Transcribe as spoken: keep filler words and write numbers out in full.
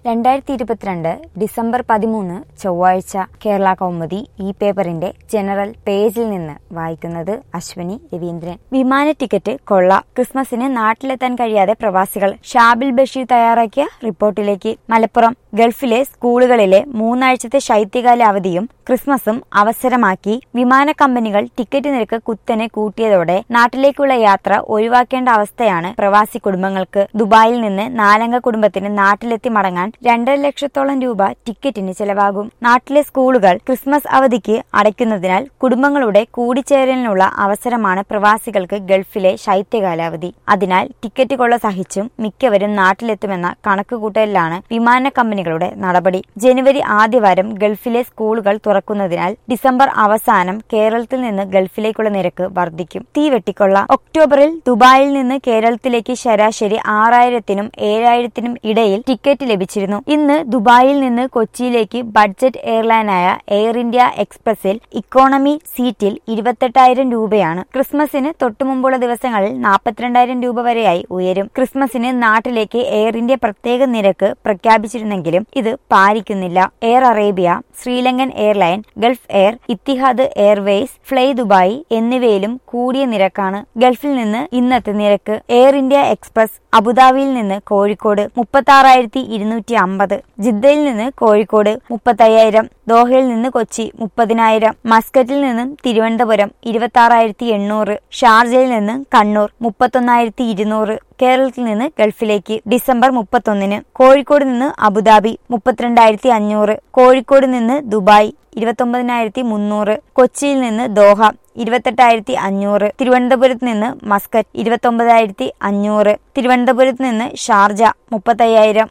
രണ്ടായിരത്തി ഇരുപത്തിരണ്ട് ഡിസംബർ പതിമൂന്ന് ചൊവ്വാഴ്ച കേരള കൗമുദി ഈ പേപ്പറിന്റെ ജനറൽ പേജിൽ നിന്ന് വായിക്കുന്നത് അശ്വനി രവീന്ദ്രൻ. വിമാന ടിക്കറ്റ് കൊള്ള, ക്രിസ്മസിന് നാട്ടിലെത്താൻ കഴിയാതെ പ്രവാസികൾ. ഷാബിൽ ബഷീർ തയ്യാറാക്കിയ റിപ്പോർട്ടിലേക്ക്. മലപ്പുറം ഗൾഫിലെ സ്കൂളുകളിലെ മൂന്നാഴ്ചത്തെ ശൈത്യകാല അവധിയും ക്രിസ്മസും അവസരമാക്കി വിമാന കമ്പനികൾ ടിക്കറ്റ് നിരക്ക് കുത്തനെ കൂട്ടിയതോടെ നാട്ടിലേക്കുള്ള യാത്ര ഒഴിവാക്കേണ്ട അവസ്ഥയാണ് പ്രവാസി കുടുംബങ്ങൾക്ക്. ദുബായിൽ നിന്ന് നാലംഗ കുടുംബത്തിന് നാട്ടിലെത്തി മടങ്ങാൻ രണ്ടര ലക്ഷത്തോളം രൂപ ടിക്കറ്റിന് ചെലവാകും. നാട്ടിലെ സ്കൂളുകൾ ക്രിസ്മസ് അവധിക്ക് അടയ്ക്കുന്നതിനാൽ കുടുംബങ്ങളുടെ കൂടിച്ചേരലിനുള്ള അവസരമാണ് പ്രവാസികൾക്ക് ഗൾഫിലെ ശൈത്യകാലാവധി. അതിനാൽ ടിക്കറ്റ് കൊള്ള സഹിച്ചും മിക്കവരും നാട്ടിലെത്തുമെന്ന കണക്കുകൂട്ടലിലാണ് വിമാന കമ്പനികളുടെ നടപടി. ജനുവരി ആദ്യവാരം ഗൾഫിലെ സ്കൂളുകൾ തുറക്കുന്നതിനാൽ ഡിസംബർ അവസാനം കേരളത്തിൽ നിന്ന് ഗൾഫിലേക്കുള്ള നിരക്ക് വർദ്ധിക്കും. തീവെട്ടിക്കൊള്ള. ഒക്ടോബറിൽ ദുബായിൽ നിന്ന് കേരളത്തിലേക്ക് ശരാശരി ആറായിരത്തിനും ഏഴായിരത്തിനും ഇടയിൽ ടിക്കറ്റ് ലഭിച്ചിരുന്നു. ഇന്ന് ദുബായിൽ നിന്ന് കൊച്ചിയിലേക്ക് ബഡ്ജറ്റ് എയർലൈനായ എയർ ഇന്ത്യ എക്സ്പ്രസിൽ ഇക്കോണമി സീറ്റിൽ ഇരുപത്തെട്ടായിരം രൂപയാണ്. ക്രിസ്മസിന് തൊട്ടുമുമ്പുള്ള ദിവസങ്ങളിൽ നാൽപ്പത്തിരണ്ടായിരം രൂപ വരെയായി ഉയരും. ക്രിസ്മസിന് നാട്ടിലേക്ക് എയർ ഇന്ത്യ പ്രത്യേക നിരക്ക് പ്രഖ്യാപിച്ചിരുന്നെങ്കിലും ഇത് പാലിക്കുന്നില്ല. Air Arabia, Sri Lankan airline, Gulf Air, Etihad Airways, fly Dubai എന്നിവയിലും കൂടിയ നിരക്കാണ്. ഗൾഫിൽ നിന്ന് ഇന്നത്തെ നിരക്ക്. എയർ ഇന്ത്യ എക്സ്പ്രസ് അബുദാബിയിൽ നിന്ന് കോഴിക്കോട് മുപ്പത്തി ആറായിരത്തി ഇരുന്നൂറ്റി അമ്പത്, ജിദ്ദയിൽ നിന്ന് കോഴിക്കോട് മുപ്പത്തയ്യായിരം, ദോഹയിൽ നിന്ന് കൊച്ചി മുപ്പതിനായിരം, മസ്കറ്റിൽ നിന്നും തിരുവനന്തപുരം ഇരുപത്തി ആറായിരത്തി എണ്ണൂറ്, ഷാർജയിൽ നിന്ന് കണ്ണൂർ മുപ്പത്തൊന്നായിരത്തി ഇരുന്നൂറ്. കേരളത്തിൽ നിന്ന് ഗൾഫിലേക്ക് ഡിസംബർ മുപ്പത്തൊന്നിന് കോഴിക്കോട് നിന്ന് അബുദാബി മുപ്പത്തിരണ്ടായിരത്തി അഞ്ഞൂറ്, കോഴിക്കോട് നിന്ന് ദുബായ് ഇരുപത്തൊമ്പതിനായിരത്തി മുന്നൂറ്, കൊച്ചിയിൽ നിന്ന് ദോഹ ഇരുപത്തെട്ടായിരത്തി അഞ്ഞൂറ്, തിരുവനന്തപുരത്ത് നിന്ന് മസ്കറ്റ് ഇരുപത്തൊമ്പതായിരത്തി അഞ്ഞൂറ്, തിരുവനന്തപുരത്ത് നിന്ന് ഷാർജ മുപ്പത്തയ്യായിരം,